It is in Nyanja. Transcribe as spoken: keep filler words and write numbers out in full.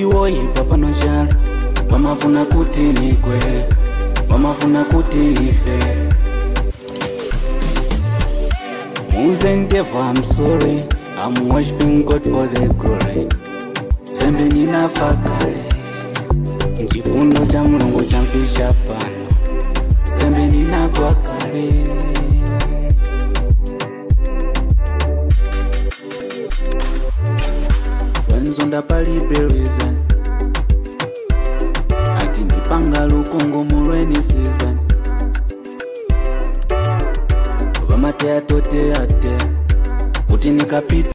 woyipa pano chalo vamafuna kuti nikwe vamafuna kuti nife Muzengevo, I'm sorry I'm worshiping God for the glory sembe ninafa kale chifundo cha Mulungu chamfisha pano sembe ninagwa kale wenzonda palibe reason ati nipanga lukongo mulweni season vamate atote ate kuti nikapita